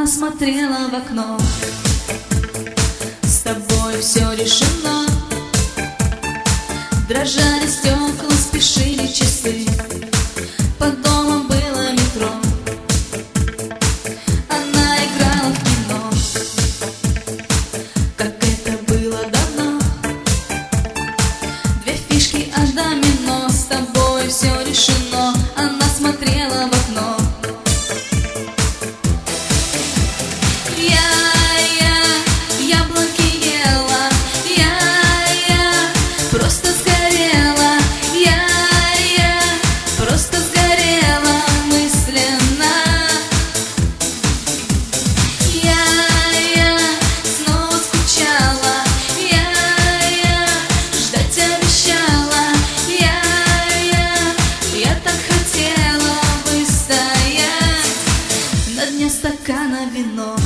смотрела в окно. С тобой все решено. Дрожали стекла, спешили часы. Под домом было метро. Она играла в кино, как это было давно. Две фишки аж домино. С тобой все решено. Она смотрела в окно. Яблоки ела, я просто сгорела, я просто сгорела мысленно. Я снова скучала, я ждать обещала, я так хотела выстоять на дне стакана вино.